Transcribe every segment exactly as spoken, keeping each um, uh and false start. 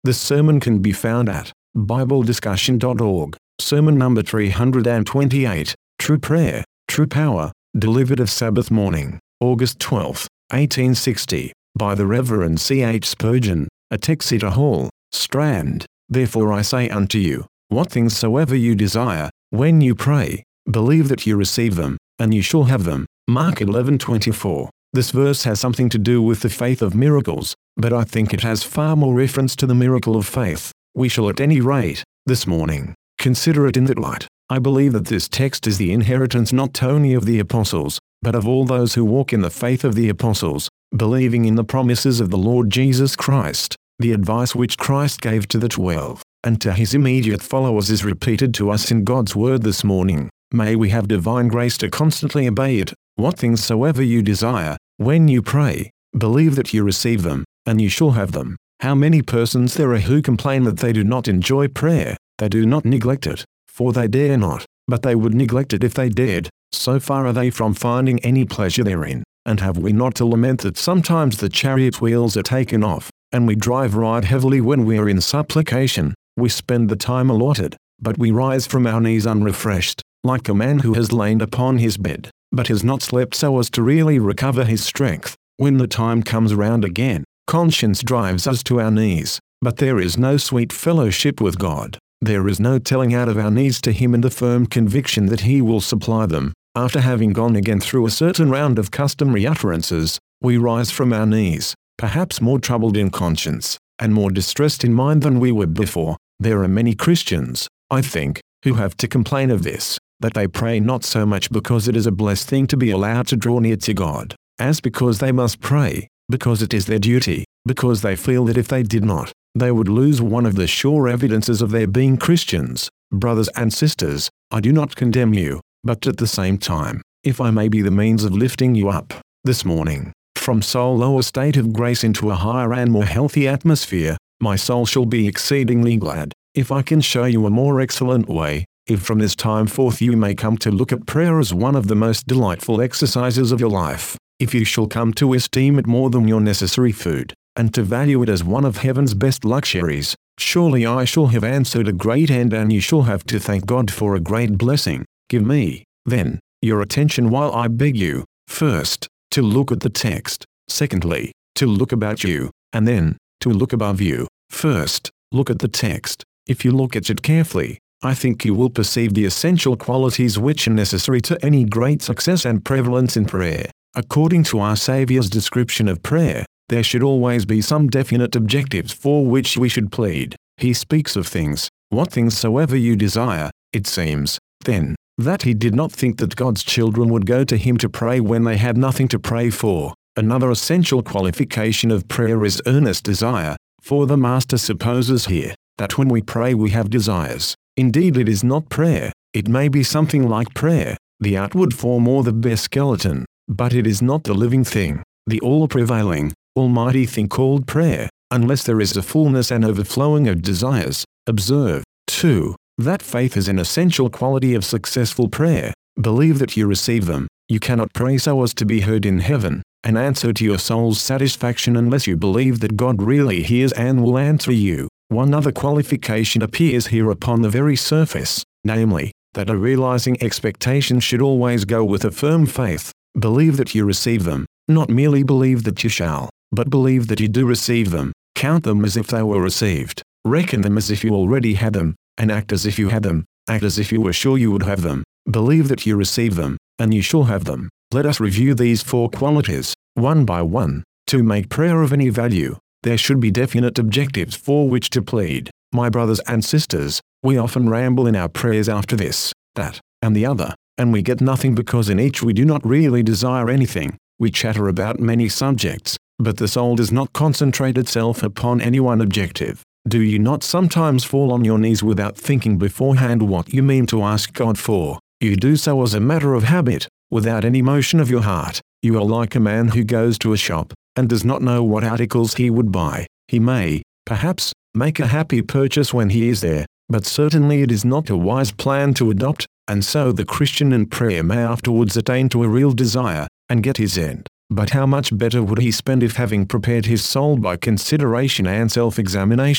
This sermon can be found at bible discussion dot org, sermon number three hundred twenty-eight, True Prayer, True Power, delivered of Sabbath morning, August twelfth, eighteen sixty, by the Reverend C H Spurgeon, at Exeter Hall, Strand. Therefore I say unto you, what things soever you desire, when you pray, believe that you receive them, and you shall have them. Mark eleven twenty-four. This verse has something to do with the faith of miracles, but I think it has far more reference to the miracle of faith. We shall at any rate, this morning, consider it in that light. I believe that this text is the inheritance not only of the apostles, but of all those who walk in the faith of the apostles, believing in the promises of the Lord Jesus Christ. The advice which Christ gave to the twelve, and to his immediate followers is repeated to us in God's word this morning. May we have divine grace to constantly obey it. What things soever you desire, when you pray, believe that you receive them, and you shall have them. How many persons there are who complain that they do not enjoy prayer, they do not neglect it, for they dare not, but they would neglect it if they dared. So far are they from finding any pleasure therein. And have we not to lament that sometimes the chariot wheels are taken off, and we drive right heavily when we are in supplication? We spend the time allotted, but we rise from our knees unrefreshed, like a man who has lain upon his bed, but has not slept so as to really recover his strength. When the time comes round again, conscience drives us to our knees, but there is no sweet fellowship with God. There is no telling out of our needs to him in the firm conviction that he will supply them. After having gone again through a certain round of customary utterances, we rise from our knees, perhaps more troubled in conscience, and more distressed in mind than we were before. There are many Christians, I think, who have to complain of this, that they pray not so much because it is a blessed thing to be allowed to draw near to God, as because they must pray, because it is their duty, because they feel that if they did not, they would lose one of the sure evidences of their being Christians. Brothers and sisters, I do not condemn you, but at the same time, if I may be the means of lifting you up, this morning, from so low a state of grace into a higher and more healthy atmosphere, my soul shall be exceedingly glad, if I can show you a more excellent way, if from this time forth you may come to look at prayer as one of the most delightful exercises of your life, if you shall come to esteem it more than your necessary food, and to value it as one of heaven's best luxuries, surely I shall have answered a great end, and you shall have to thank God for a great blessing. Give me, then, your attention while I beg you, first, to look at the text, secondly, to look about you, and then, to look above you. First, look at the text. If you look at it carefully, I think you will perceive the essential qualities which are necessary to any great success and prevalence in prayer. According to our Saviour's description of prayer, there should always be some definite objectives for which we should plead. He speaks of things, what things soever you desire. It seems, then, that he did not think that God's children would go to him to pray when they had nothing to pray for. Another essential qualification of prayer is earnest desire, for the Master supposes here, that when we pray we have desires. Indeed, it is not prayer. It may be something like prayer, the outward form or the bare skeleton, but it is not the living thing, the all-prevailing, almighty thing called prayer, unless there is a fullness and overflowing of desires. Observe, too, that faith is an essential quality of successful prayer. Believe that you receive them. You cannot pray so as to be heard in heaven, and answer to your soul's satisfaction unless you believe that God really hears and will answer you. One other qualification appears here upon the very surface, namely, that a realizing expectation should always go with a firm faith. Believe that you receive them, not merely believe that you shall, but believe that you do receive them. Count them as if they were received. Reckon them as if you already had them, and act as if you had them. Act as if you were sure you would have them. Believe that you receive them, and you shall have them. Let us review these four qualities, one by one. To make prayer of any value, there should be definite objectives for which to plead. My brothers and sisters, we often ramble in our prayers after this, that, and the other, and we get nothing because in each we do not really desire anything. We chatter about many subjects, but the soul does not concentrate itself upon any one objective. Do you not sometimes fall on your knees without thinking beforehand what you mean to ask God for? You do so as a matter of habit, without any motion of your heart. You are like a man who goes to a shop, and does not know what articles he would buy. He may, perhaps, make a happy purchase when he is there, but certainly it is not a wise plan to adopt, and so the Christian in prayer may afterwards attain to a real desire, and get his end. But how much better would he spend if, having prepared his soul by consideration and self-examination,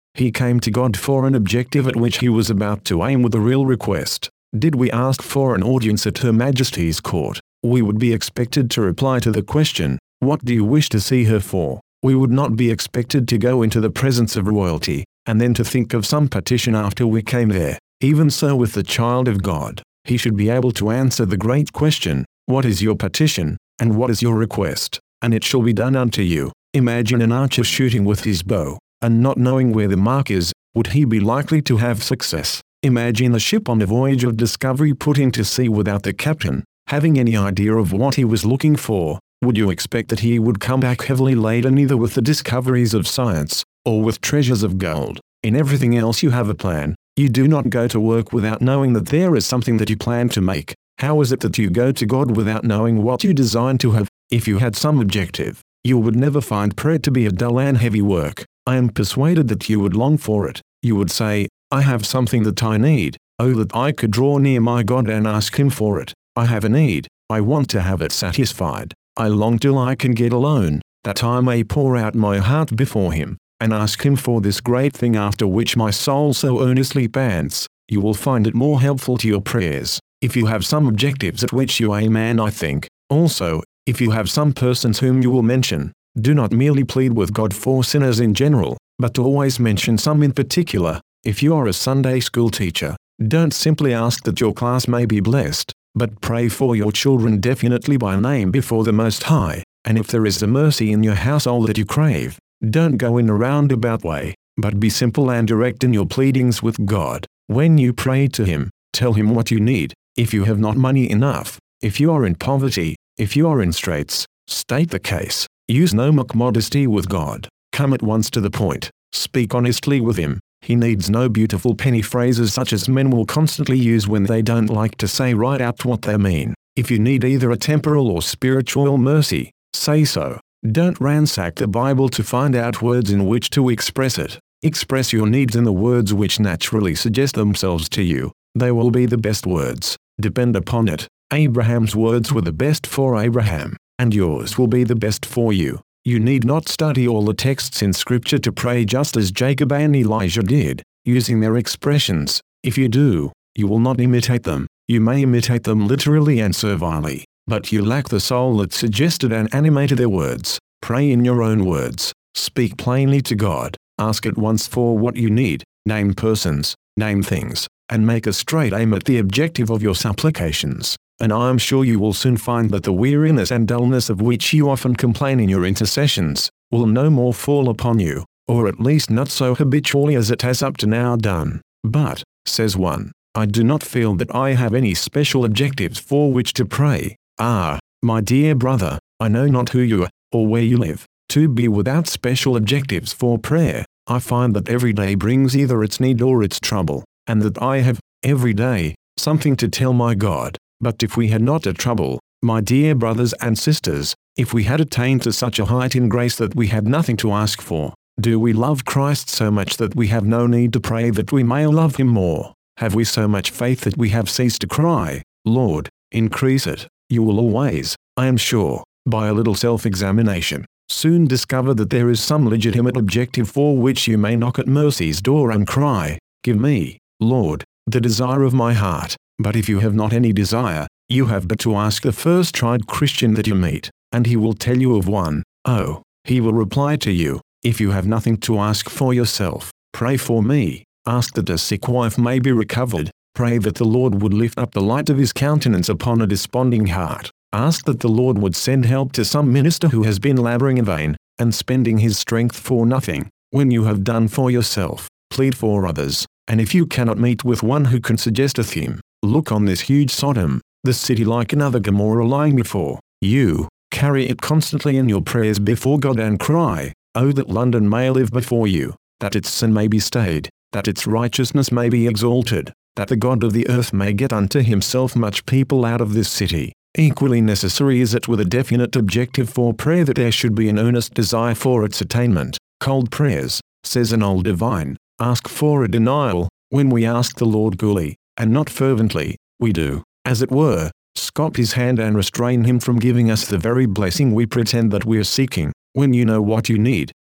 He came to God for an objective at which he was about to aim with a real request. Did we ask for an audience at Her Majesty's court, we would be expected to reply to the question, "What do you wish to see her for?" We would not be expected to go into the presence of royalty, and then to think of some petition after we came there. Even so with the child of God, he should be able to answer the great question, "What is your petition, and what is your request? And it shall be done unto you." Imagine an archer shooting with his bow, and not knowing where the mark is, would he be likely to have success? Imagine the ship on a voyage of discovery putting to sea without the captain having any idea of what he was looking for. Would you expect that he would come back heavily laden either with the discoveries of science, or with treasures of gold? In everything else you have a plan. You do not go to work without knowing that there is something that you plan to make. How is it that you go to God without knowing what you design to have? If you had some objective, you would never find prayer to be a dull and heavy work. I am persuaded that you would long for it. You would say, "I have something that I need. Oh, that I could draw near my God and ask him for it. I have a need. I want to have it satisfied. I long till I can get alone, that I may pour out my heart before him, and ask him for this great thing after which my soul so earnestly pants." You will find it more helpful to your prayers if you have some objectives at which you aim, and I think, also, if you have some persons whom you will mention. Do not merely plead with God for sinners in general, but always mention some in particular. If you are a Sunday school teacher, don't simply ask that your class may be blessed, but pray for your children definitely by name before the Most High. And if there is a mercy in your household that you crave, don't go in a roundabout way, but be simple and direct in your pleadings with God. When you pray to him, tell him what you need. If you have not money enough, if you are in poverty, if you are in straits, state the case. Use no mock modesty with God. Come at once to the point. Speak honestly with him. He needs no beautiful penny phrases such as men will constantly use when they don't like to say right out what they mean. If you need either a temporal or spiritual mercy, say so. Don't ransack the Bible to find out words in which to express it. Express your needs in the words which naturally suggest themselves to you. They will be the best words. Depend upon it. Abraham's words were the best for Abraham, and yours will be the best for you. You need not study all the texts in Scripture to pray just as Jacob and Elijah did, using their expressions. If you do, you will not imitate them. You may imitate them literally and servilely, but you lack the soul that suggested and animated their words. Pray in your own words. Speak plainly to God. Ask at once for what you need. Name persons, name things, and make a straight aim at the objective of your supplications. And I am sure you will soon find that the weariness and dullness of which you often complain in your intercessions, will no more fall upon you, or at least not so habitually as it has up to now done. But, says one, I do not feel that I have any special objectives for which to pray. Ah, my dear brother, I know not who you are, or where you live, to be without special objectives for prayer. I find that every day brings either its need or its trouble, and that I have, every day, something to tell my God. But if we had not a trouble, my dear brothers and sisters, if we had attained to such a height in grace that we had nothing to ask for, do we love Christ so much that we have no need to pray that we may love him more? Have we so much faith that we have ceased to cry, Lord, increase it? You will always, I am sure, by a little self-examination, soon discover that there is some legitimate objective for which you may knock at mercy's door and cry, Give me, Lord, the desire of my heart. But if you have not any desire, you have but to ask the first tried Christian that you meet, and he will tell you of one. Oh, he will reply to you, if you have nothing to ask for yourself, pray for me. Ask that a sick wife may be recovered. Pray that the Lord would lift up the light of his countenance upon a desponding heart. Ask that the Lord would send help to some minister who has been laboring in vain, and spending his strength for nothing. When you have done for yourself, plead for others, and if you cannot meet with one who can suggest a theme, look on this huge Sodom, the city like another Gomorrah lying before you. Carry it constantly in your prayers before God and cry, Oh, that London may live before you, that its sin may be stayed, that its righteousness may be exalted, that the God of the earth may get unto himself much people out of this city. Equally necessary is it with a definite objective for prayer that there should be an earnest desire for its attainment. Cold prayers, says an old divine, ask for a denial. When we ask the Lord coolly, and not fervently, we do, as it were, stop his hand and restrain him from giving us the very blessing we pretend that we are seeking. When you know what you need,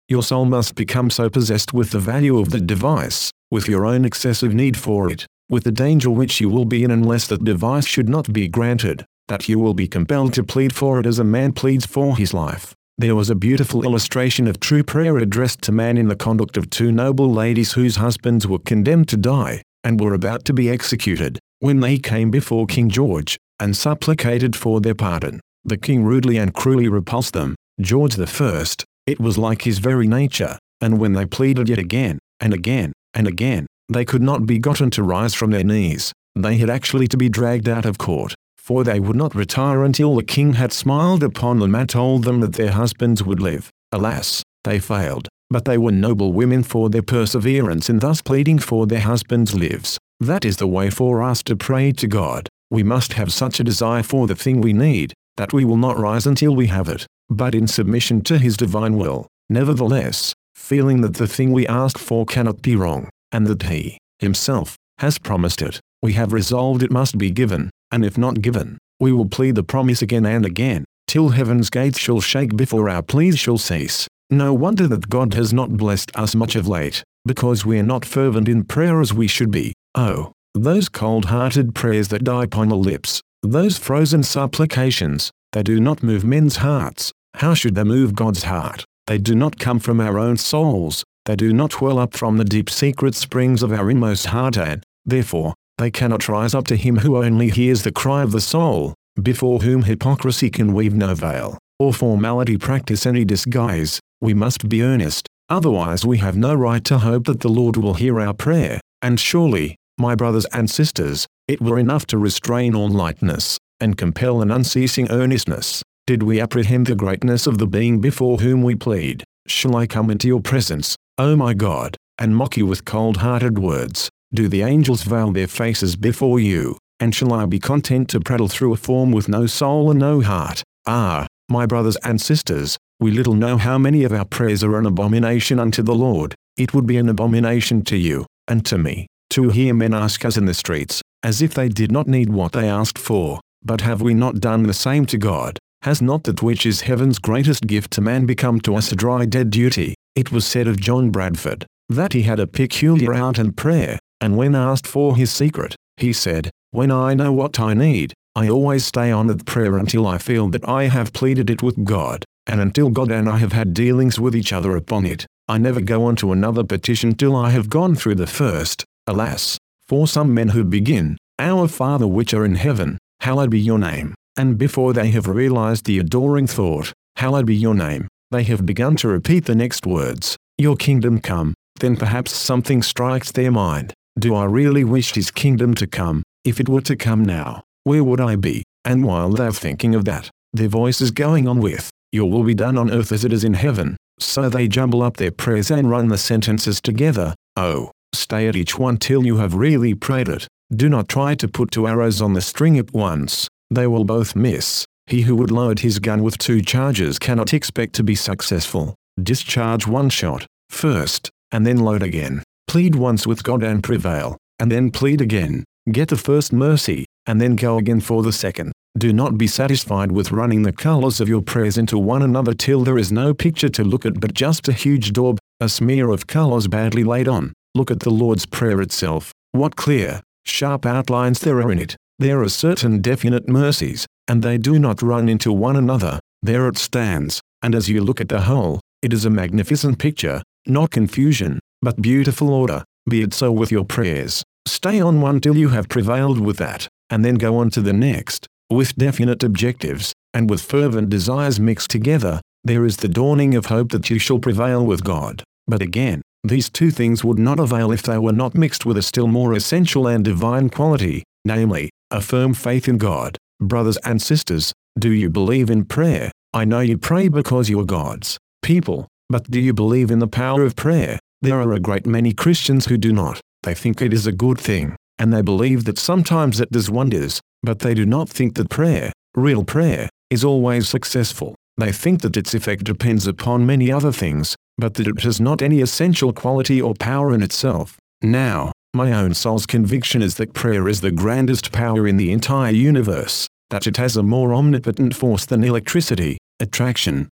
Your soul must become so possessed with the value of the device, with your own excessive need for it, with the danger which you will be in unless that device should not be granted, that you will be compelled to plead for it as a man pleads for his life. There was a beautiful illustration of true prayer addressed to man in the conduct of two noble ladies whose husbands were condemned to die, and were about to be executed, when they came before King George, and supplicated for their pardon. The king rudely and cruelly repulsed them. George the First, it was like his very nature, and when they pleaded yet again, and again, and again, they could not be gotten to rise from their knees. They had actually to be dragged out of court, for they would not retire until the king had smiled upon them and told them that their husbands would live. Alas, they failed, but they were noble women for their perseverance in thus pleading for their husbands' lives. That is the way for us to pray to God. We must have such a desire for the thing we need, that we will not rise until we have it, but in submission to His divine will. Nevertheless, feeling that the thing we ask for cannot be wrong, and that He, Himself, has promised it, we have resolved it must be given, and if not given, we will plead the promise again and again, till heaven's gates shall shake before our pleas shall cease. No wonder that God has not blessed us much of late, because we are not fervent in prayer as we should be. Oh, those cold-hearted prayers that die upon the lips, those frozen supplications, they do not move men's hearts. How should they move God's heart? They do not come from our own souls, they do not well up from the deep secret springs of our inmost heart, and, therefore, they cannot rise up to Him who only hears the cry of the soul, before whom hypocrisy can weave no veil, or formality practice any disguise. We must be earnest, otherwise we have no right to hope that the Lord will hear our prayer, and surely, my brothers and sisters, it were enough to restrain all lightness, and compel an unceasing earnestness, did we apprehend the greatness of the being before whom we plead. Shall I come into your presence, O my God, and mock you with cold-hearted words? Do the angels veil their faces before you, and shall I be content to prattle through a form with no soul and no heart? Ah, my brothers and sisters, we little know how many of our prayers are an abomination unto the Lord. It would be an abomination to you, and to me, to hear men ask us in the streets, as if they did not need what they asked for. But have we not done the same to God? Has not that which is heaven's greatest gift to man become to us a dry dead duty? It was said of John Bradford, that he had a peculiar art in prayer, and when asked for his secret, he said, "When I know what I need, I always stay on at prayer until I feel that I have pleaded it with God, and until God and I have had dealings with each other upon it. I never go on to another petition till I have gone through the first." Alas, for some men who begin, "Our Father which are in heaven, hallowed be your name," and before they have realized the adoring thought, "Hallowed be your name," they have begun to repeat the next words, "Your kingdom come," then perhaps something strikes their mind. Do I really wish His kingdom to come? If it were to come now, where would I be? And while they're thinking of that, their voice is going on with, "Your will be done on earth as it is in heaven." So they jumble up their prayers and run the sentences together. Oh, stay at each one till you have really prayed it. Do not try to put two arrows on the string at once. They will both miss. He who would load his gun with two charges cannot expect to be successful. Discharge one shot first, and then load again. Plead once with God and prevail, and then plead again. Get the first mercy, and then go again for the second. Do not be satisfied with running the colors of your prayers into one another till there is no picture to look at but just a huge daub, a smear of colors badly laid on. Look at the Lord's Prayer itself. What clear, sharp outlines there are in it. There are certain definite mercies, and they do not run into one another. There it stands, and as you look at the whole, it is a magnificent picture, not confusion, but beautiful order. Be it so with your prayers. Stay on one till you have prevailed with that, and then go on to the next. With definite objectives, and with fervent desires mixed together, there is the dawning of hope that you shall prevail with God. But again, these two things would not avail if they were not mixed with a still more essential and divine quality, namely, a firm faith in God. Brothers and sisters, do you believe in prayer? I know you pray because you are God's people, but do you believe in the power of prayer? There are a great many Christians who do not. They think it is a good thing, and they believe that sometimes it does wonders, but they do not think that prayer, real prayer, is always successful. They think that its effect depends upon many other things, but that it has not any essential quality or power in itself. Now, my own soul's conviction is that prayer is the grandest power in the entire universe, that it has a more omnipotent force than electricity, attraction,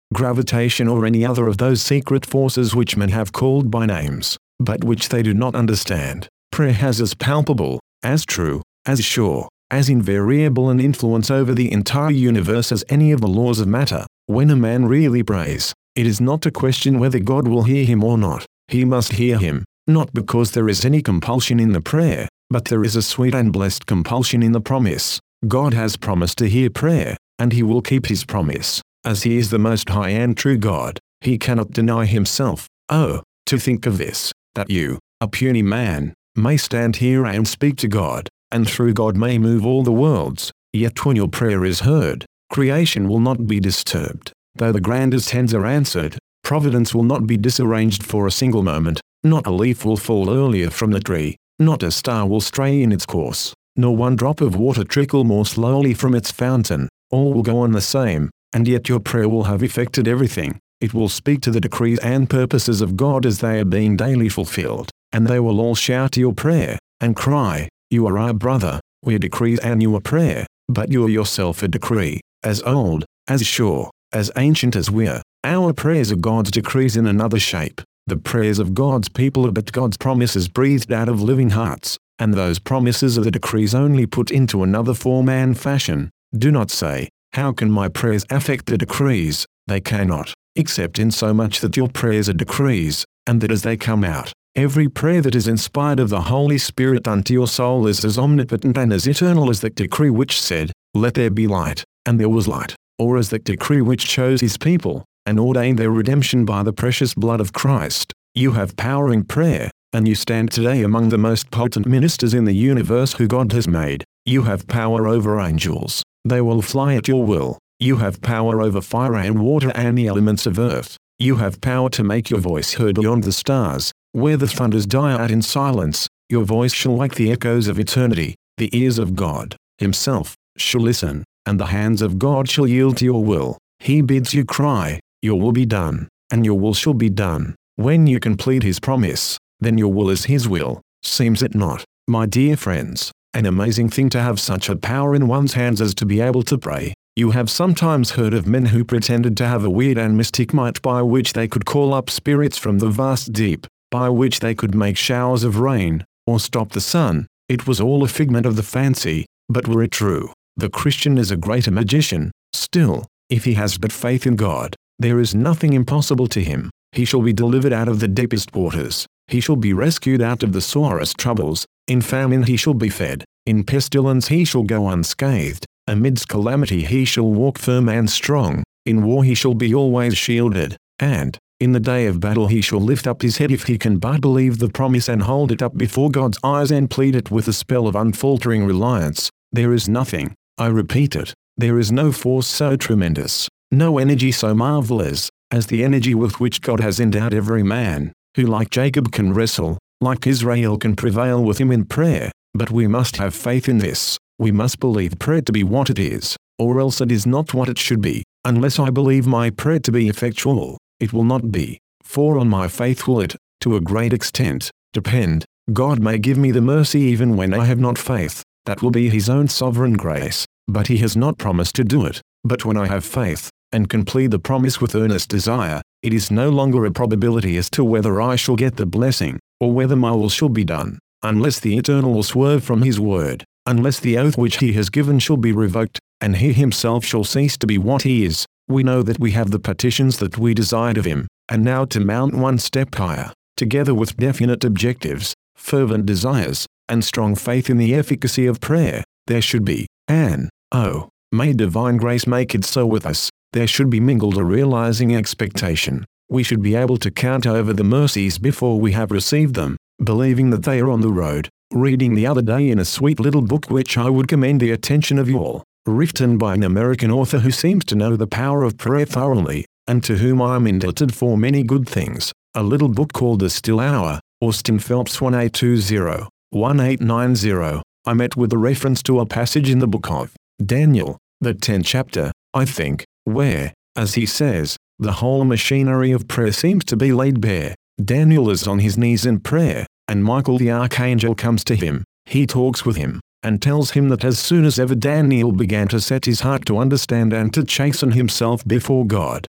gravitation or any other of those secret forces which men have called by names, but which they do not understand. Prayer has as palpable, as true, as sure, as invariable an influence over the entire universe as any of the laws of matter. When a man really prays, it is not to question whether God will hear him or not. He must hear him, not because there is any compulsion in the prayer, but there is a sweet and blessed compulsion in the promise. God has promised to hear prayer, and he will keep his promise. As he is the most high and true God, he cannot deny himself. Oh, to think of this, that you, a puny man, may stand here and speak to God, and through God may move all the worlds, yet when your prayer is heard, creation will not be disturbed. Though the grandest hands are answered, providence will not be disarranged for a single moment, not a leaf will fall earlier from the tree, not a star will stray in its course, nor one drop of water trickle more slowly from its fountain. All will go on the same, and yet your prayer will have effected everything. It will speak to the decrees and purposes of God as they are being daily fulfilled, and they will all shout to your prayer, and cry, "You are our brother, we decree and you are prayer, but you are yourself a decree, as old, as sure, as ancient as we are." Our prayers are God's decrees in another shape. The prayers of God's people are but God's promises breathed out of living hearts, and those promises are the decrees only put into another form and fashion. Do not say, "How can my prayers affect the decrees?" They cannot, except in so much that your prayers are decrees, and that as they come out, every prayer that is inspired of the Holy Spirit unto your soul is as omnipotent and as eternal as that decree which said, "Let there be light," and there was light, or as that decree which chose his people, and ordained their redemption by the precious blood of Christ. You have power in prayer, and you stand today among the most potent ministers in the universe who God has made. You have power over angels. They will fly at your will. You have power over fire and water and the elements of earth. You have power to make your voice heard beyond the stars. Where the thunders die out in silence, your voice shall wake the echoes of eternity. The ears of God himself shall listen, and the hands of God shall yield to your will. He bids you cry, "Your will be done," and your will shall be done. When you complete his promise, then your will is his will. Seems it not, my dear friends, an amazing thing to have such a power in one's hands as to be able to pray? You have sometimes heard of men who pretended to have a weird and mystic might by which they could call up spirits from the vast deep, by which they could make showers of rain, or stop the sun. It was all a figment of the fancy, but were it true, the Christian is a greater magician. Still, if he has but faith in God, there is nothing impossible to him. He shall be delivered out of the deepest waters. He shall be rescued out of the sorest troubles. In famine he shall be fed. In pestilence he shall go unscathed. Amidst calamity he shall walk firm and strong. In war he shall be always shielded. And, in the day of battle he shall lift up his head if he can but believe the promise and hold it up before God's eyes and plead it with a spell of unfaltering reliance. There is nothing, I repeat it, there is no force so tremendous, no energy so marvelous, as the energy with which God has endowed every man, who like Jacob can wrestle, like Israel can prevail with him in prayer. But we must have faith in this. We must believe prayer to be what it is, or else it is not what it should be. Unless I believe my prayer to be effectual, it will not be, for on my faith will it, to a great extent, depend. God may give me the mercy even when I have not faith. That will be his own sovereign grace, but he has not promised to do it. But when I have faith, and can plead the promise with earnest desire, it is no longer a probability as to whether I shall get the blessing, or whether my will shall be done, unless the Eternal will swerve from his word, unless the oath which he has given shall be revoked, and he himself shall cease to be what he is. We know that we have the petitions that we desired of him, and now to mount one step higher, together with definite objectives, fervent desires, and strong faith in the efficacy of prayer, there should be, and, oh, may divine grace make it so with us, there should be mingled a realizing expectation. We should be able to count over the mercies before we have received them, believing that they are on the road. Reading the other day in a sweet little book which I would commend the attention of you all, written by an American author who seems to know the power of prayer thoroughly, and to whom I am indebted for many good things, a little book called The Still Hour, Austin Phelps one eight two zero, one eight nine zero. I met with a reference to a passage in the book of Daniel, the tenth chapter, I think, where, as he says, the whole machinery of prayer seems to be laid bare. Daniel is on his knees in prayer, and Michael the archangel comes to him. He talks with him, and tells him that as soon as ever Daniel began to set his heart to understand and to chasten himself before God,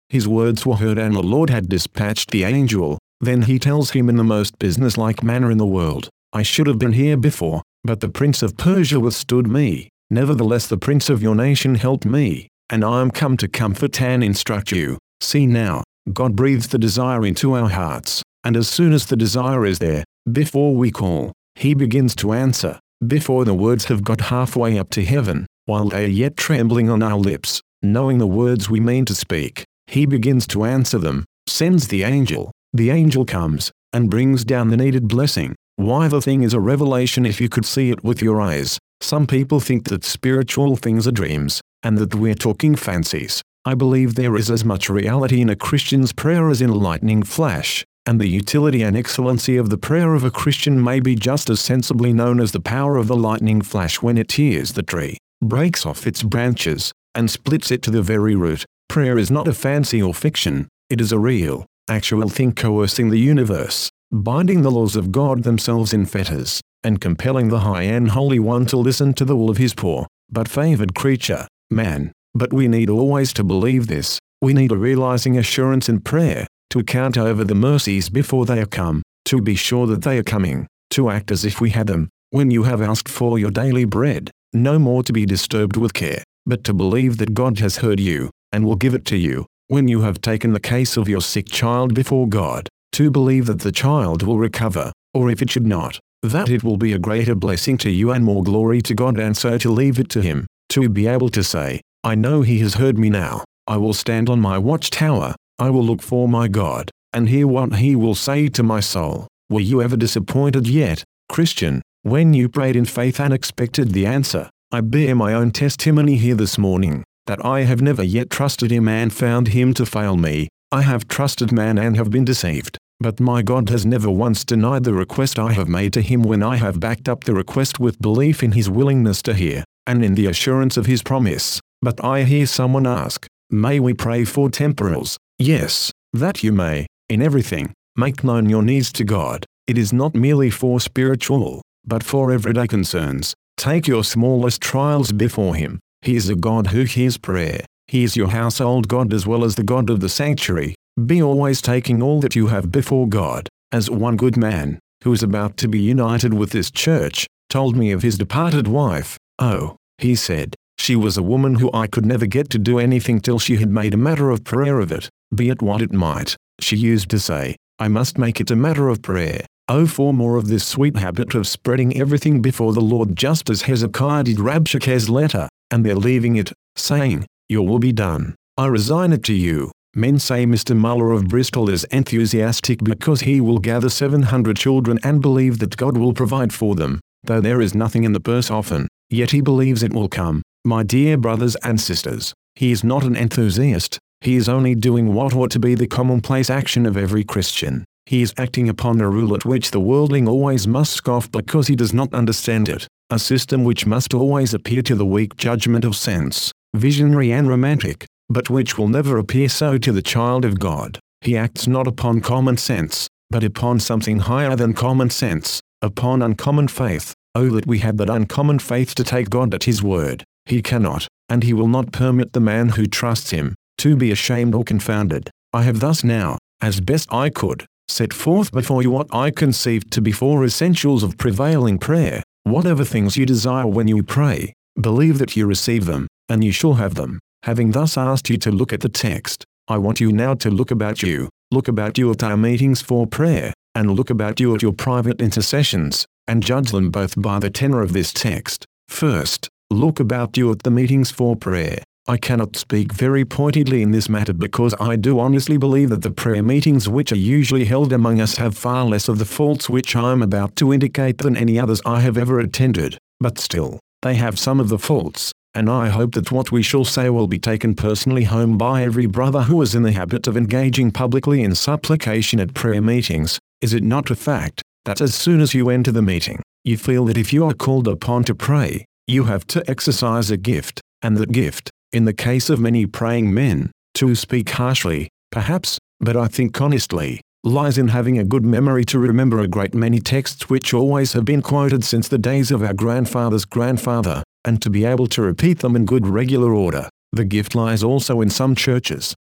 His words were heard and the Lord had dispatched the angel. Then he tells him in the most businesslike manner in the world, I should have been here before, but the prince of Persia withstood me. Nevertheless the prince of your nation helped me, and I am come to comfort and instruct you. See now, God breathes the desire into our hearts, and as soon as the desire is there, before we call, he begins to answer, before the words have got halfway up to heaven, while they are yet trembling on our lips, knowing the words we mean to speak, he begins to answer them, sends the angel. The angel comes, and brings down the needed blessing. Why, the thing is a revelation if you could see it with your eyes. Some people think that spiritual things are dreams, and that we're talking fancies. I believe there is as much reality in a Christian's prayer as in a lightning flash, and the utility and excellency of the prayer of a Christian may be just as sensibly known as the power of the lightning flash when it tears the tree, breaks off its branches, and splits it to the very root. Prayer is not a fancy or fiction, it is a real, actual thing coercing the universe, binding the laws of God themselves in fetters, and compelling the High and Holy One to listen to the will of his poor, but favored creature, man. But we need always to believe this. We need a realizing assurance in prayer, to count over the mercies before they are come, to be sure that they are coming, to act as if we had them. When you have asked for your daily bread, no more to be disturbed with care, but to believe that God has heard you, and will give it to you. When you have taken the case of your sick child before God, to believe that the child will recover, or if it should not, that it will be a greater blessing to you and more glory to God, and so to leave it to him, to be able to say, I know he has heard me now, I will stand on my watchtower, I will look for my God, and hear what he will say to my soul. Were you ever disappointed yet, Christian, when you prayed in faith and expected the answer? I bear my own testimony here this morning, that I have never yet trusted him and found him to fail me. I have trusted man and have been deceived, but my God has never once denied the request I have made to him when I have backed up the request with belief in his willingness to hear, and in the assurance of his promise. But I hear someone ask, may we pray for temporals? Yes, that you may. In everything, make known your needs to God. It is not merely for spiritual, but for everyday concerns. Take your smallest trials before him. He is a God who hears prayer. He is your household God as well as the God of the sanctuary. Be always taking all that you have before God. As one good man, who is about to be united with this church, told me of his departed wife. Oh, he said, she was a woman who I could never get to do anything till she had made a matter of prayer of it, be it what it might. She used to say, I must make it a matter of prayer. Oh, for more of this sweet habit of spreading everything before the Lord, just as Hezekiah did Rabshakeh's letter, and they're leaving it, saying, your will be done. I resign it to you. Men say Mister Muller of Bristol is enthusiastic because he will gather seven hundred children and believe that God will provide for them, though there is nothing in the purse often, yet he believes it will come. My dear brothers and sisters, he is not an enthusiast, he is only doing what ought to be the commonplace action of every Christian. He is acting upon a rule at which the worldling always must scoff because he does not understand it, a system which must always appear to the weak judgment of sense, visionary and romantic, but which will never appear so to the child of God. He acts not upon common sense, but upon something higher than common sense, upon uncommon faith. Oh, that we had that uncommon faith to take God at his word. He cannot, and he will not permit the man who trusts him, to be ashamed or confounded. I have thus now, as best I could, set forth before you what I conceived to be four essentials of prevailing prayer. Whatever things you desire when you pray, believe that you receive them, and you shall have them. Having thus asked you to look at the text, I want you now to look about you, look about you at our meetings for prayer, and look about you at your private intercessions, and judge them both by the tenor of this text. First, look about you at the meetings for prayer. I cannot speak very pointedly in this matter because I do honestly believe that the prayer meetings which are usually held among us have far less of the faults which I am about to indicate than any others I have ever attended, but still, they have some of the faults, and I hope that what we shall say will be taken personally home by every brother who is in the habit of engaging publicly in supplication at prayer meetings. Is it not a fact that as soon as you enter the meeting, you feel that if you are called upon to pray, you have to exercise a gift, and that gift, in the case of many praying men, to speak harshly, perhaps, but I think honestly, lies in having a good memory to remember a great many texts which always have been quoted since the days of our grandfather's grandfather, and to be able to repeat them in good regular order. The gift lies also in some churches,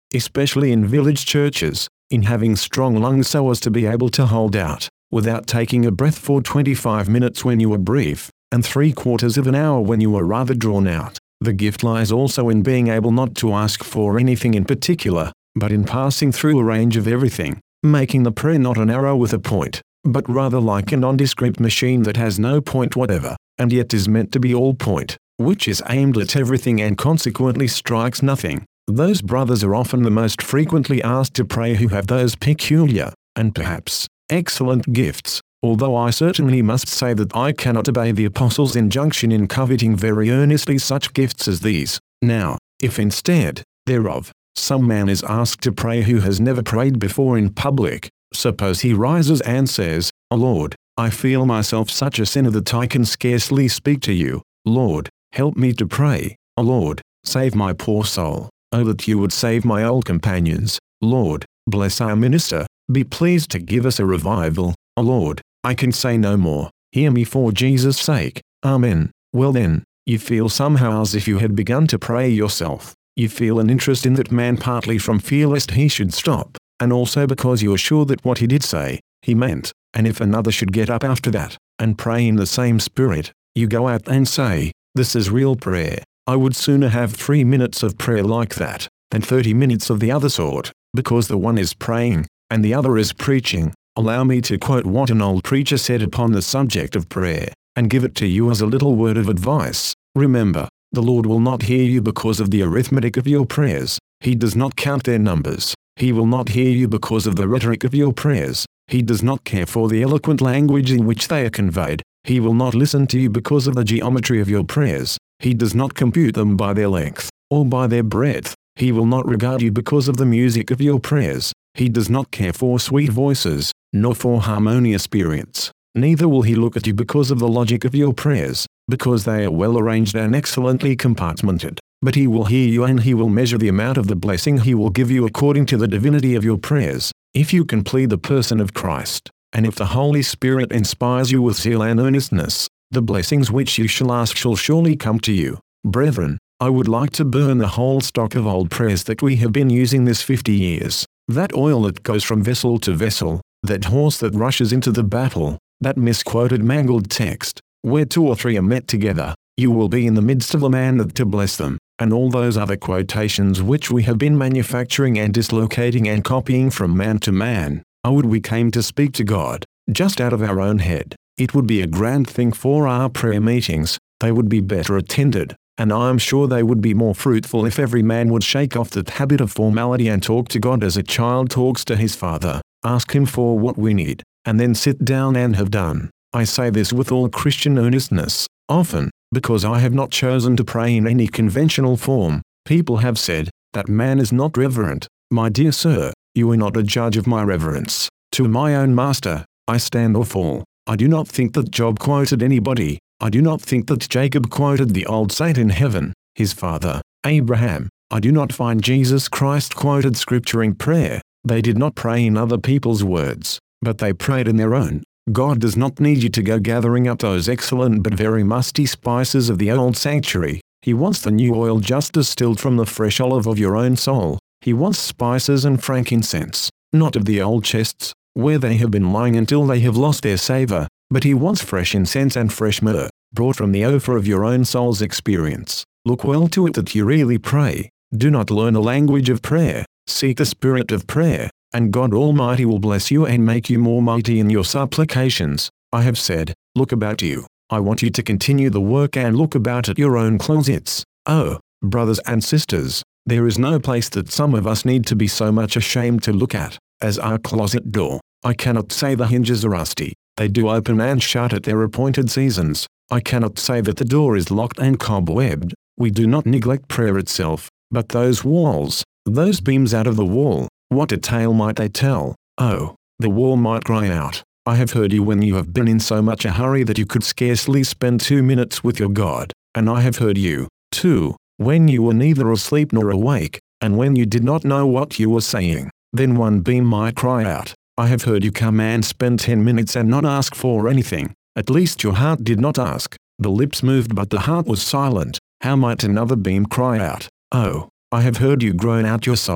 especially in village churches, in having strong lungs so as to be able to hold out, without taking a breath for twenty-five minutes when you were brief, and three quarters of an hour when you were rather drawn out. The gift lies also in being able not to ask for anything in particular, but in passing through a range of everything, making the prayer not an arrow with a point, but rather like a nondescript machine that has no point whatever, and yet is meant to be all point, which is aimed at everything and consequently strikes nothing. Those brothers are often the most frequently asked to pray who have those peculiar, and perhaps, excellent gifts, although I certainly must say that I cannot obey the Apostle's injunction in coveting very earnestly such gifts as these. Now, if instead, thereof, some man is asked to pray who has never prayed before in public, suppose he rises and says, "O Lord, I feel myself such a sinner that I can scarcely speak to you. Lord, help me to pray. O Lord, save my poor soul. Oh, that you would save my old companions. Lord, bless our minister. Be pleased to give us a revival. O Lord, I can say no more. Hear me for Jesus' sake. Amen." Well then, you feel somehow as if you had begun to pray yourself. You feel an interest in that man partly from fear lest he should stop, and also because you are sure that what he did say, he meant, and if another should get up after that, and pray in the same spirit, you go out and say, "This is real prayer. I would sooner have three minutes of prayer like that, than thirty minutes of the other sort, because the one is praying, and the other is preaching." Allow me to quote what an old preacher said upon the subject of prayer, and give it to you as a little word of advice. Remember, the Lord will not hear you because of the arithmetic of your prayers. He does not count their numbers. He will not hear you because of the rhetoric of your prayers. He does not care for the eloquent language in which they are conveyed. He will not listen to you because of the geometry of your prayers. He does not compute them by their length, or by their breadth. He will not regard you because of the music of your prayers. He does not care for sweet voices, nor for harmonious spirits. Neither will he look at you because of the logic of your prayers, because they are well arranged and excellently compartmented. But he will hear you, and he will measure the amount of the blessing he will give you according to the divinity of your prayers. If you can plead the person of Christ, and if the Holy Spirit inspires you with zeal and earnestness, the blessings which you shall ask shall surely come to you. Brethren, I would like to burn the whole stock of old prayers that we have been using this fifty years. That oil that goes from vessel to vessel, that horse that rushes into the battle, that misquoted mangled text, where two or three are met together, you will be in the midst of a man that to bless them, and all those other quotations which we have been manufacturing and dislocating and copying from man to man. Oh, would we came to speak to God, just out of our own head. It would be a grand thing for our prayer meetings. They would be better attended, and I am sure they would be more fruitful if every man would shake off that habit of formality and talk to God as a child talks to his father, ask him for what we need, and then sit down and have done. I say this with all Christian earnestness, often, because I have not chosen to pray in any conventional form. People have said, "That man is not reverent." My dear sir, you are not a judge of my reverence. To my own master, I stand or fall. I do not think that Job quoted anybody. I do not think that Jacob quoted the old saint in heaven, his father, Abraham. I do not find Jesus Christ quoted scripture in prayer. They did not pray in other people's words, but they prayed in their own. God does not need you to go gathering up those excellent but very musty spices of the old sanctuary. He wants the new oil just distilled from the fresh olive of your own soul. He wants spices and frankincense, not of the old chests, where they have been lying until they have lost their savor, but he wants fresh incense and fresh myrrh, brought from the ophir of your own soul's experience. Look well to it that you really pray. Do not learn a language of prayer. Seek the spirit of prayer, and God Almighty will bless you and make you more mighty in your supplications. I have said, look about you. I want you to continue the work and look about at your own closets. Oh, brothers and sisters, there is no place that some of us need to be so much ashamed to look at, as our closet door. I cannot say the hinges are rusty. They do open and shut at their appointed seasons. I cannot say that the door is locked and cobwebbed. We do not neglect prayer itself, but those walls, those beams out of the wall, what a tale might they tell? Oh, the wall might cry out. I have heard you when you have been in so much a hurry that you could scarcely spend two minutes with your God, and I have heard you, too, when you were neither asleep nor awake, and when you did not know what you were saying. Then one beam might cry out. I have heard you come and spend ten minutes and not ask for anything. At least your heart did not ask. The lips moved but the heart was silent. How might another beam cry out? Oh, I have heard you groan out your soul.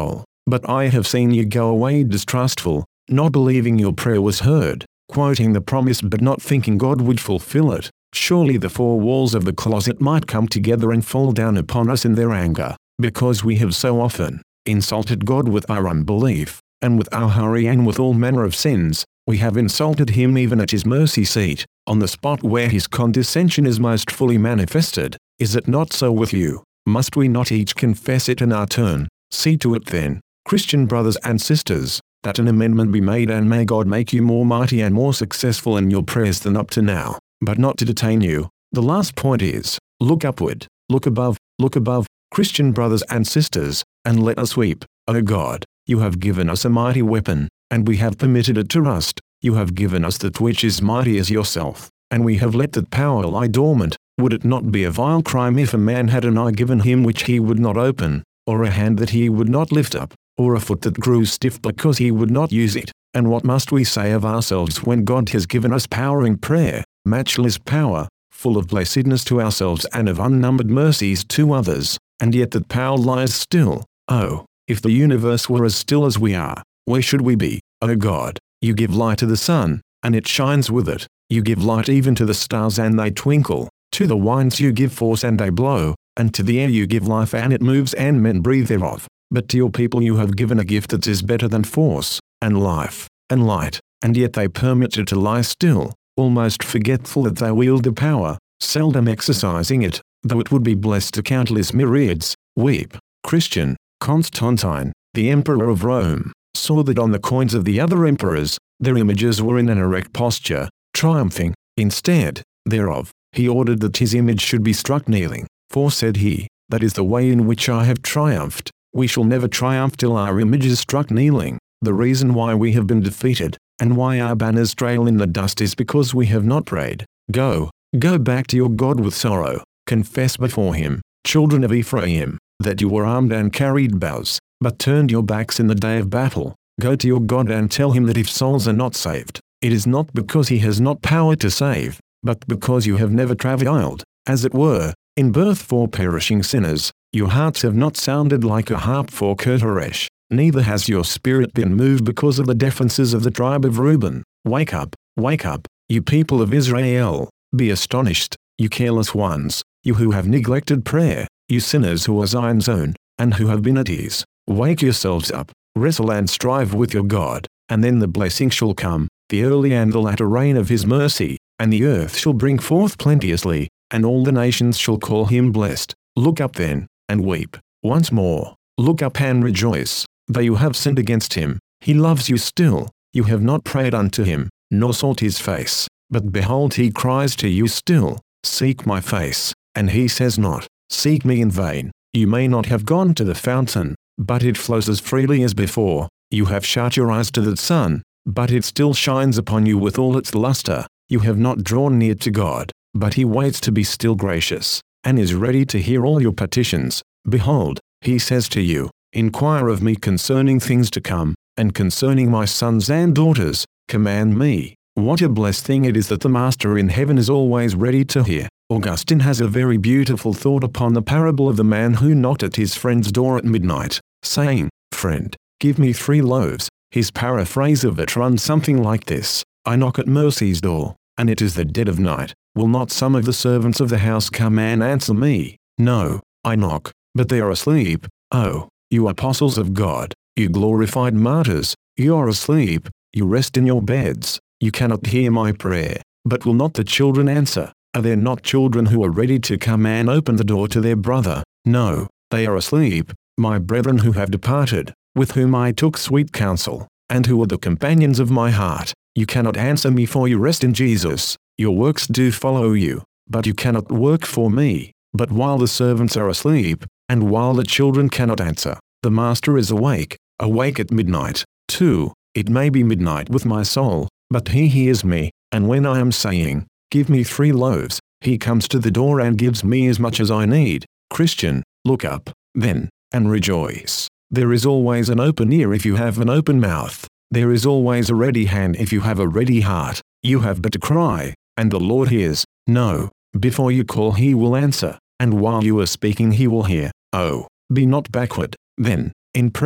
But I have seen you go away distrustful, not believing your prayer was heard, quoting the promise but not thinking God would fulfill it. Surely the four walls of the closet might come together and fall down upon us in their anger, because we have so often insulted God with our unbelief, and with our hurry and with all manner of sins. We have insulted him even at his mercy seat, on the spot where his condescension is most fully manifested. Is it not so with you? Must we not each confess it in our turn? See to it then, Christian brothers and sisters, that an amendment be made, and may God make you more mighty and more successful in your prayers than up to now. But not to detain you, the last point is, look upward, look above, look above, Christian brothers and sisters, and let us weep. O God, you have given us a mighty weapon, and we have permitted it to rust. You have given us that which is mighty as yourself, and we have let that power lie dormant. Would it not be a vile crime if a man had an eye given him which he would not open, or a hand that he would not lift up, or a foot that grew stiff because he would not use it? And what must we say of ourselves when God has given us power in prayer, matchless power, full of blessedness to ourselves and of unnumbered mercies to others, and yet that power lies still? Oh, if the universe were as still as we are, where should we be? O God, you give light to the sun, and it shines with it. You give light even to the stars, and they twinkle. To the winds you give force, and they blow, and to the air you give life, and it moves, and men breathe thereof. But to your people you have given a gift that is better than force, and life, and light, and yet they permit it to lie still, almost forgetful that they wield the power, seldom exercising it, though it would be blessed to countless myriads. Weep. Christian. Constantine, the emperor of Rome, saw that on the coins of the other emperors, their images were in an erect posture, triumphing. Instead thereof, he ordered that his image should be struck kneeling. For, said he, that is the way in which I have triumphed. We shall never triumph till our image is struck kneeling. The reason why we have been defeated, and why our banners trail in the dust, is because we have not prayed. Go, go back to your God with sorrow. Confess before him, children of Ephraim, that you were armed and carried bows, but turned your backs in the day of battle. Go to your God and tell him that if souls are not saved, it is not because he has not power to save, but because you have never travailed, as it were, in birth for perishing sinners. Your hearts have not sounded like a harp for Kirtaresh, neither has your spirit been moved because of the defenses of the tribe of Reuben. Wake up, wake up, you people of Israel, be astonished, you careless ones, you who have neglected prayer, you sinners who are Zion's own, and who have been at ease. Wake yourselves up, wrestle and strive with your God, and then the blessing shall come, the early and the latter rain of his mercy, and the earth shall bring forth plenteously, and all the nations shall call him blessed. Look up then, and weep. Once more, look up and rejoice. Though you have sinned against him, he loves you still. You have not prayed unto him, nor sought his face. But behold, he cries to you still, seek my face. And he says not, seek me in vain. You may not have gone to the fountain, but it flows as freely as before. You have shut your eyes to the sun, but it still shines upon you with all its luster. You have not drawn near to God, but he waits to be still gracious, and is ready to hear all your petitions. Behold, he says to you, inquire of me concerning things to come, and concerning my sons and daughters, command me. What a blessed thing it is that the Master in heaven is always ready to hear. Augustine has a very beautiful thought upon the parable of the man who knocked at his friend's door at midnight, saying, Friend, give me three loaves. His paraphrase of it runs something like this: I knock at mercy's door, and it is the dead of night. Will not some of the servants of the house come and answer me? No, I knock, but they are asleep. Oh, you apostles of God, you glorified martyrs, you are asleep, you rest in your beds, you cannot hear my prayer. But will not the children answer? Are there not children who are ready to come and open the door to their brother? No, they are asleep, my brethren who have departed, with whom I took sweet counsel, and who are the companions of my heart. You cannot answer me, for you rest in Jesus. Your works do follow you, but you cannot work for me. But while the servants are asleep, and while the children cannot answer, the Master is awake, awake at midnight. two. It may be midnight with my soul, but he hears me, and when I am saying, give me three loaves, he comes to the door and gives me as much as I need. Christian, look up, then, and rejoice. There is always an open ear if you have an open mouth. There is always a ready hand if you have a ready heart. You have but to cry, and the Lord hears. No, before you call he will answer, and while you are speaking he will hear. Oh, be not backward, then, in prayer,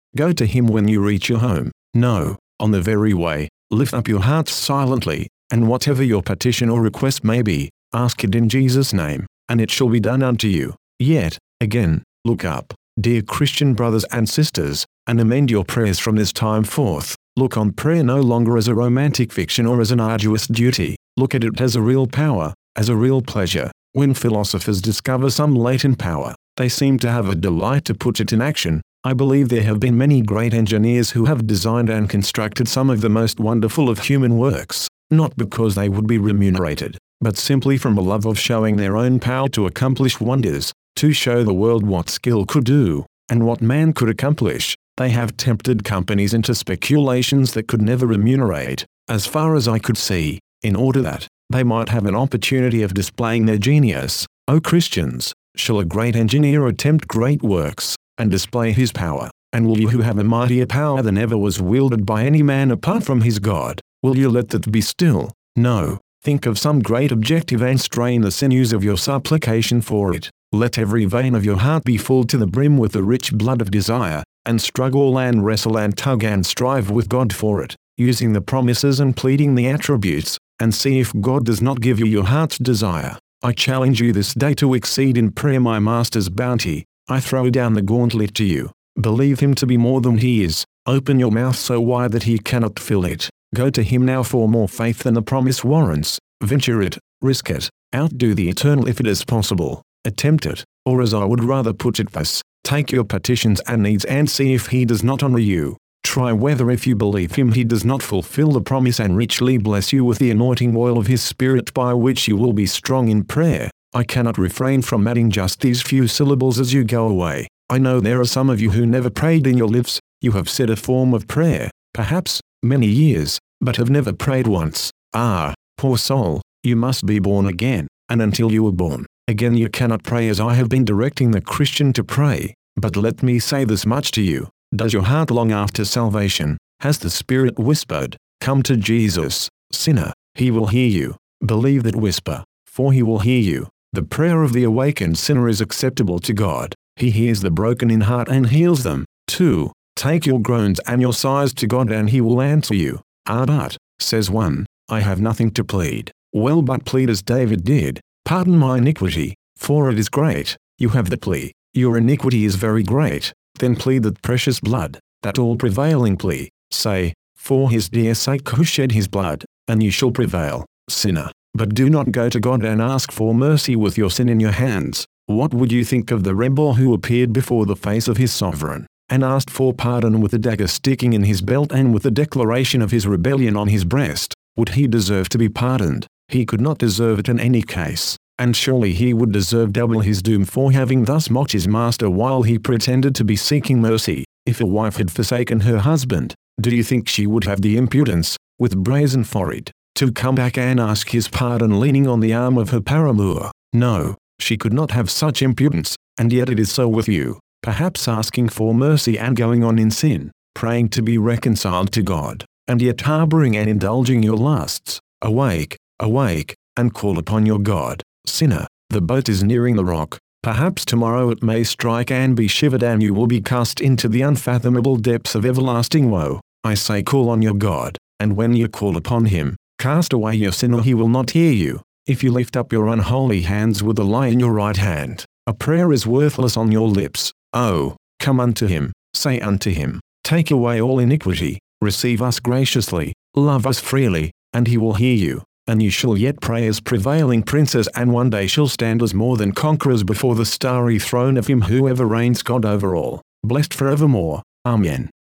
Go to him when you reach your home. No, on the very way, lift up your hearts silently, and whatever your petition or request may be, ask it in Jesus' name, and it shall be done unto you. Yet, again, look up, dear Christian brothers and sisters, and amend your prayers from this time forth. Look on prayer no longer as a romantic fiction or as an arduous duty. Look at it as a real power, as a real pleasure. When philosophers discover some latent power, they seem to have a delight to put it in action. I believe there have been many great engineers who have designed and constructed some of the most wonderful of human works, not because they would be remunerated, but simply from a love of showing their own power to accomplish wonders, to show the world what skill could do, and what man could accomplish. They have tempted companies into speculations that could never remunerate, as far as I could see, in order that they might have an opportunity of displaying their genius. O Christians, shall a great engineer attempt great works, and display his power? And will you who have a mightier power than ever was wielded by any man apart from his God, will you let that be still? No, think of some great objective and strain the sinews of your supplication for it. Let every vein of your heart be full to the brim with the rich blood of desire, and struggle and wrestle and tug and strive with God for it, using the promises and pleading the attributes, and see if God does not give you your heart's desire. I challenge you this day to exceed in prayer my Master's bounty. I throw down the gauntlet to you. Believe him to be more than he is. Open your mouth so wide that he cannot fill it. Go to him now for more faith than the promise warrants. Venture it, risk it, outdo the eternal if it is possible. Attempt it, or as I would rather put it thus, take your petitions and needs and see if he does not honor you. Try whether if you believe him he does not fulfill the promise and richly bless you with the anointing oil of his Spirit by which you will be strong in prayer. I cannot refrain from adding just these few syllables as you go away. I know there are some of you who never prayed in your lives. You have said a form of prayer, perhaps, many years, but have never prayed once. Ah, poor soul, you must be born again, and until you are born again you cannot pray as I have been directing the Christian to pray. But let me say this much to you. Does your heart long after salvation? Has the Spirit whispered, "Come to Jesus, sinner"? He will hear you. Believe that whisper, for he will hear you. The prayer of the awakened sinner is acceptable to God. He hears the broken in heart and heals them. two. Take your groans and your sighs to God and he will answer you. Ah, but, says one, I have nothing to plead. Well, but plead as David did. Pardon my iniquity, for it is great. You have the plea. Your iniquity is very great. Then plead that precious blood, that all-prevailing plea. Say, for his dear sake who shed his blood, and you shall prevail, sinner. But do not go to God and ask for mercy with your sin in your hands. What would you think of the rebel who appeared before the face of his sovereign, and asked for pardon with a dagger sticking in his belt and with the declaration of his rebellion on his breast? Would he deserve to be pardoned? He could not deserve it in any case, and surely he would deserve double his doom for having thus mocked his master while he pretended to be seeking mercy. If a wife had forsaken her husband, do you think she would have the impudence, with brazen forehead, to come back and ask his pardon leaning on the arm of her paramour? No, she could not have such impudence, and yet it is so with you, perhaps asking for mercy and going on in sin, praying to be reconciled to God, and yet harboring and indulging your lusts. Awake, awake, and call upon your God, sinner. The boat is nearing the rock. Perhaps tomorrow it may strike and be shivered and you will be cast into the unfathomable depths of everlasting woe. I say call on your God, and when you call upon him, cast away your sin or he will not hear you. If you lift up your unholy hands with a lie in your right hand, a prayer is worthless on your lips. Oh, come unto him, say unto him, take away all iniquity, receive us graciously, love us freely, and he will hear you. And you shall yet pray as prevailing princes and one day shall stand as more than conquerors before the starry throne of him who ever reigns God over all, blessed forevermore. Amen.